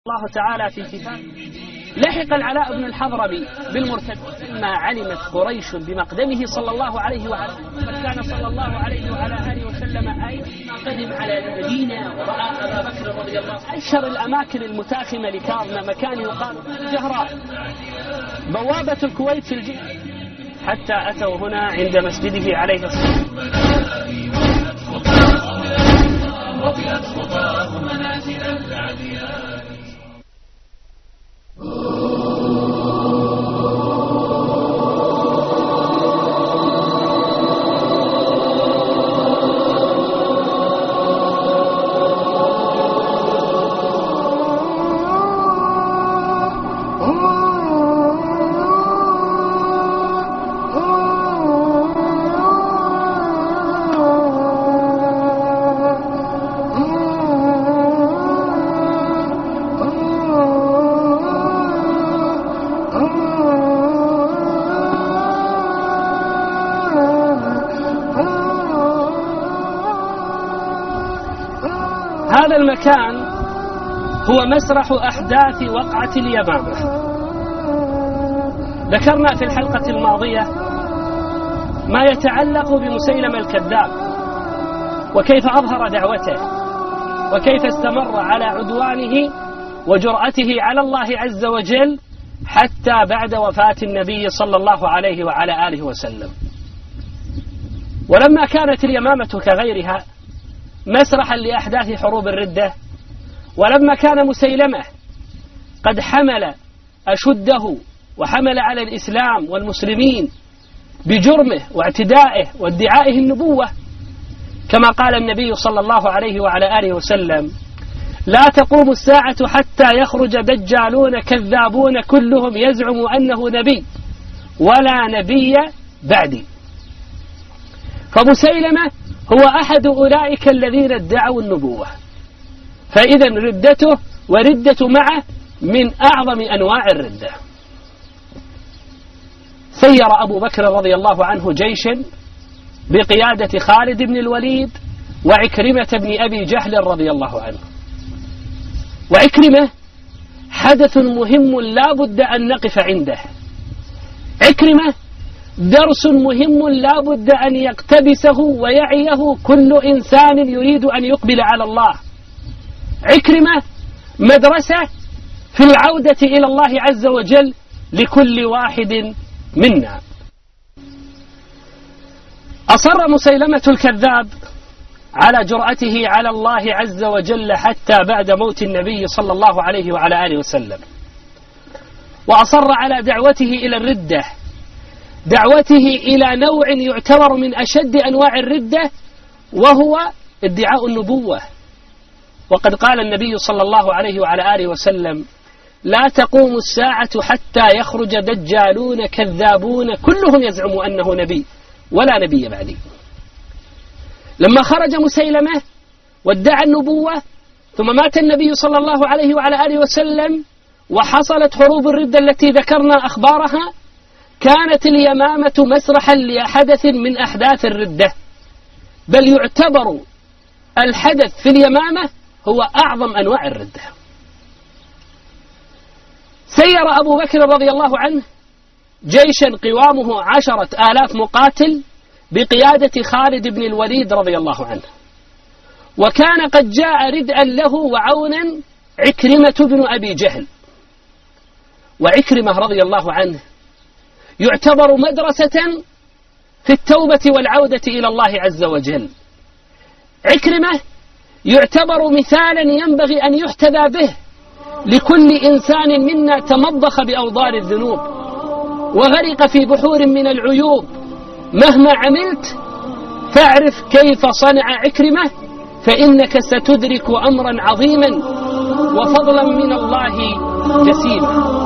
الله تعالى في كتاب لحق العلاء بن الحضرمي بالمرتد ما علمت قريش بمقدمه صلى الله عليه وعلى كان صلى الله عليه وعلى آله وسلم أي قدم على المدينة ورأى أبا بكر رضي الله عنه. أشهر الأماكن المتاخمة لكارنا مكان يقال جهراء بوابة الكويت في الجيش حتى أتوا هنا عند مسجده عليه الصلاة وفئت خطاه منازل العديان. هذا المكان هو مسرح أحداث وقعة اليمامة. ذكرنا في الحلقة الماضية ما يتعلق بمسيلمة الكذاب وكيف أظهر دعوته وكيف استمر على عدوانه وجرأته على الله عز وجل حتى بعد وفاة النبي صلى الله عليه وعلى آله وسلم. ولما كانت اليمامة كغيرها مسرحا لأحداث حروب الردة، ولما كان مسيلمة قد حمل أشده وحمل على الإسلام والمسلمين بجرمه واعتدائه وادعائه النبوة، كما قال النبي صلى الله عليه وعلى آله وسلم: لا تقوم الساعة حتى يخرج دجالون كذابون كلهم يزعم أنه نبي ولا نبي بعدي. فمسيلمة هو أحد أولئك الذين ادعوا النبوة، فإذا ردته وردة معه من أعظم أنواع الردة. سير أبو بكر رضي الله عنه جيشا بقيادة خالد بن الوليد وعكرمة بن أبي جهل رضي الله عنه. وعكرمة حدث مهم لا بد أن نقف عنده. عكرمة درس مهم لا بد أن يقتبسه ويعيه كل إنسان يريد أن يقبل على الله. عكرمة مدرسة في العودة إلى الله عز وجل لكل واحد منا. أصر مسيلمة الكذاب على جرأته على الله عز وجل حتى بعد موت النبي صلى الله عليه وعلى آله وسلم، وأصر على دعوته إلى الردة، دعوته إلى نوع يعتبر من أشد أنواع الردة وهو ادعاء النبوة. وقد قال النبي صلى الله عليه وعلى آله وسلم: لا تقوم الساعة حتى يخرج دجالون كذابون كلهم يزعم أنه نبي ولا نبي بعدي. لما خرج مسيلمة وادعى النبوة ثم مات النبي صلى الله عليه وعلى آله وسلم وحصلت حروب الردة التي ذكرنا أخبارها، كانت اليمامة مسرحا لحدث من أحداث الردة، بل يعتبر الحدث في اليمامة هو أعظم أنواع الردة. سير أبو بكر رضي الله عنه جيشا قوامه 10,000 مقاتل بقيادة خالد بن الوليد رضي الله عنه، وكان قد جاء ردءا له وعونا عكرمة بن أبي جهل. وعكرمة رضي الله عنه يعتبر مدرسة في التوبة والعودة إلى الله عز وجل. عكرمة يعتبر مثالا ينبغي أن يحتذى به لكل إنسان منا تمضخ بأوضار الذنوب وغرق في بحور من العيوب. مهما عملت فاعرف كيف صنع عكرمة، فإنك ستدرك أمرا عظيما وفضلا من الله جسيما.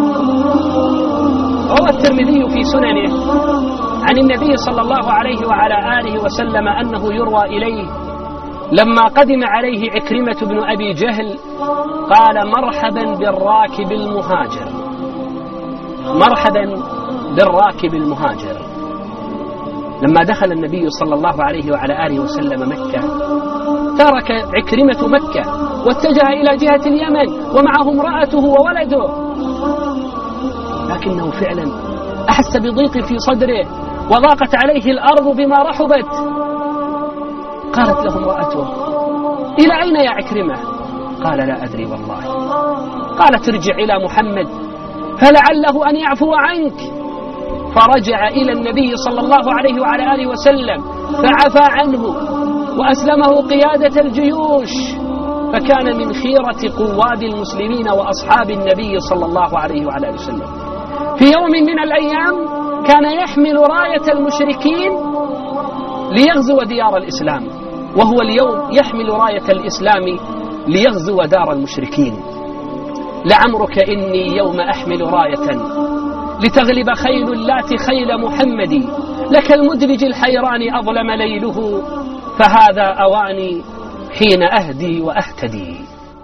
روى الترمذي في سننه عن النبي صلى الله عليه وعلى آله وسلم أنه يروى إليه لما قدم عليه عكرمة بن أبي جهل قال: مرحبا بالراكب المهاجر، مرحبا بالراكب المهاجر. لما دخل النبي صلى الله عليه وعلى آله وسلم مكة ترك عكرمة مكة واتجه إلى جهة اليمن ومعه امرأته وولده، لكنه فعلا أحس بضيق في صدره وضاقت عليه الأرض بما رحبت. قالت له امرأته: إلى أين يا عكرمة؟ قال: لا أدري والله. قالت: ارجع إلى محمد فلعله أن يعفو عنك. فرجع إلى النبي صلى الله عليه وعلى آله وسلم فعفى عنه وأسلمه قيادة الجيوش، فكان من خيرة قواد المسلمين وأصحاب النبي صلى الله عليه وعلى آله وسلم. في يوم من الأيام كان يحمل راية المشركين ليغزو ديار الإسلام، وهو اليوم يحمل راية الإسلام ليغزو دار المشركين. لعمرك إني يوم أحمل راية لتغلب خيل اللات خيل محمد، لك المدلج الحيران أظلم ليله، فهذا أواني حين أهدي وأهتدي.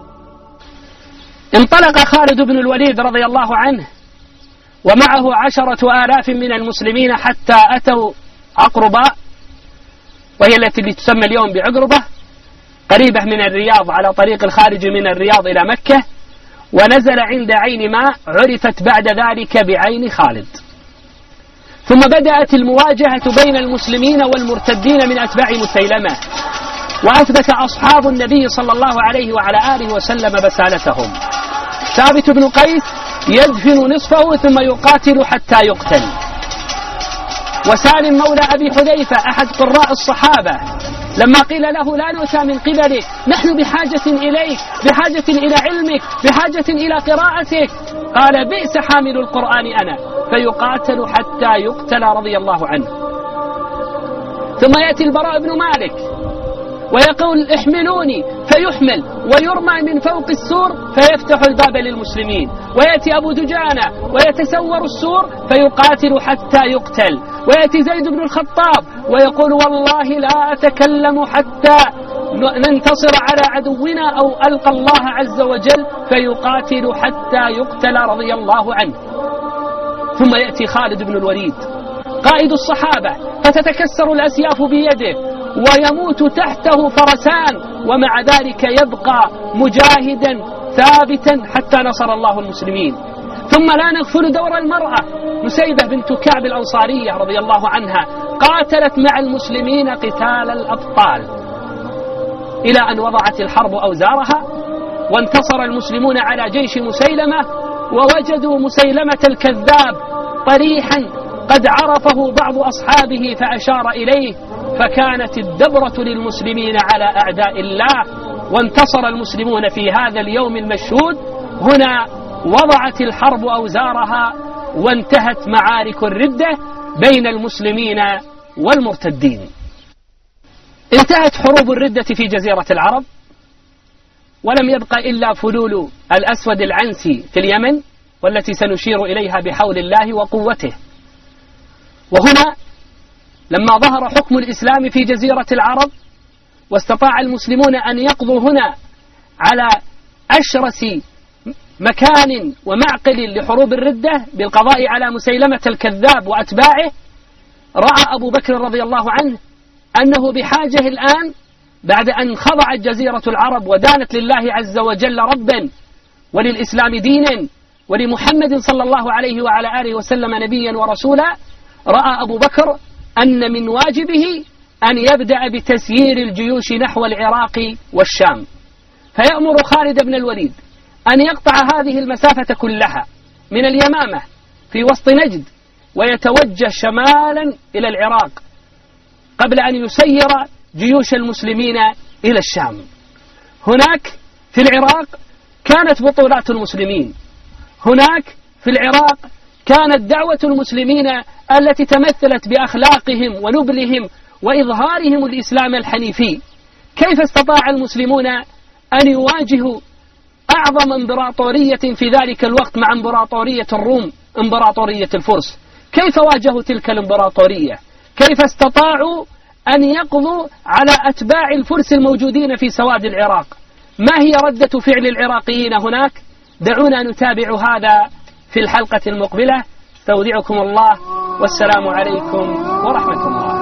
انطلق خالد بن الوليد رضي الله عنه ومعه 10,000 من المسلمين حتى أتوا عقربة، وهي التي تسمى اليوم بعقربة، قريبة من الرياض على طريق الخارج من الرياض إلى مكة، ونزل عند عين ماء عرفت بعد ذلك بعين خالد. ثم بدأت المواجهة بين المسلمين والمرتدين من أتباع مسيلمة، وأثبت أصحاب النبي صلى الله عليه وعلى آله وسلم بسالتهم. ثابت بن قيس يدفن نصفه ثم يقاتل حتى يقتل. وسالم مولى أبي حذيفة أحد قراء الصحابة لما قيل له: لا نؤتى من قبلك، نحن بحاجة إليك، بحاجة إلى علمك، بحاجة إلى قراءتك، قال: بئس حامل القرآن أنا، فيقاتل حتى يقتل رضي الله عنه. ثم يأتي البراء بن مالك ويقول: احملوني، فيحمل ويرمى من فوق السور فيفتح الباب للمسلمين. ويأتي أبو دجانة ويتسور السور فيقاتل حتى يقتل. ويأتي زيد بن الخطاب ويقول: والله لا أتكلم حتى ننتصر على عدونا أو ألقى الله عز وجل، فيقاتل حتى يقتل رضي الله عنه. ثم يأتي خالد بن الوليد قائد الصحابة فتتكسر الأسياف بيده ويموت تحته فرسان، ومع ذلك يبقى مجاهدا ثابتا حتى نصر الله المسلمين. ثم لا نغفل دور المرأة، نسيبة بنت كعب الأنصارية رضي الله عنها، قاتلت مع المسلمين قتال الأبطال إلى أن وضعت الحرب أوزارها، وانتصر المسلمون على جيش مسيلمة، ووجدوا مسيلمة الكذاب طريحا قد عرفه بعض أصحابه فأشار إليه، فكانت الدبرة للمسلمين على أعداء الله، وانتصر المسلمون في هذا اليوم المشهود. هنا وضعت الحرب أوزارها وانتهت معارك الردة بين المسلمين والمرتدين. انتهت حروب الردة في جزيرة العرب، ولم يبق إلا فلول الأسود العنسي في اليمن، والتي سنشير إليها بحول الله وقوته. وهنا لما ظهر حكم الإسلام في جزيرة العرب واستطاع المسلمون أن يقضوا هنا على أشرس مكان ومعقل لحروب الردة بالقضاء على مسيلمة الكذاب وأتباعه، رأى أبو بكر رضي الله عنه أنه بحاجة الآن بعد أن خضعت جزيرة العرب ودانت لله عز وجل ربا وللإسلام دينا ولمحمد صلى الله عليه وعلى آله وسلم نبيا ورسولا، رأى أبو بكر أن من واجبه أن يبدأ بتسيير الجيوش نحو العراق والشام، فيأمر خالد بن الوليد أن يقطع هذه المسافة كلها من اليمامة في وسط نجد ويتوجه شمالا إلى العراق قبل أن يسير جيوش المسلمين إلى الشام. هناك في العراق كانت بطولات المسلمين، هناك في العراق كانت دعوة المسلمين التي تمثلت بأخلاقهم ونبلهم وإظهارهم الإسلام الحنيفي. كيف استطاع المسلمون أن يواجهوا أعظم امبراطورية في ذلك الوقت مع امبراطورية الروم، امبراطورية الفرس؟ كيف واجهوا تلك الامبراطورية؟ كيف استطاعوا أن يقضوا على أتباع الفرس الموجودين في سواد العراق؟ ما هي ردة فعل العراقيين هناك؟ دعونا نتابع هذا في الحلقة المقبلة. استودعكم الله والسلام عليكم ورحمة الله.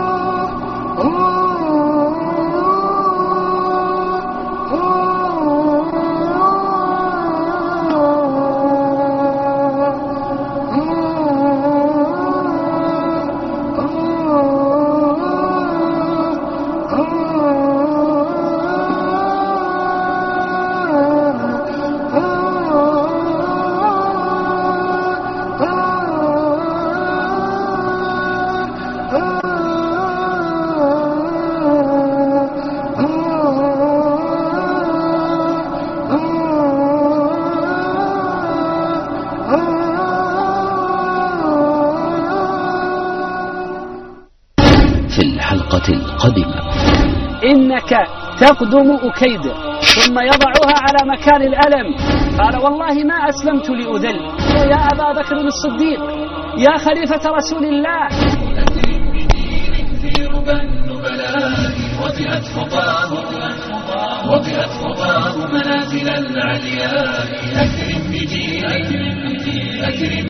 يدك تقدم أكيد ثم يضعها على مكان الألم. قال والله ما أسلمت لأذل. يا أبا بكر الصديق يا خليفة رسول الله. وطئت خطاه منازل العلياء. أكرم بجيل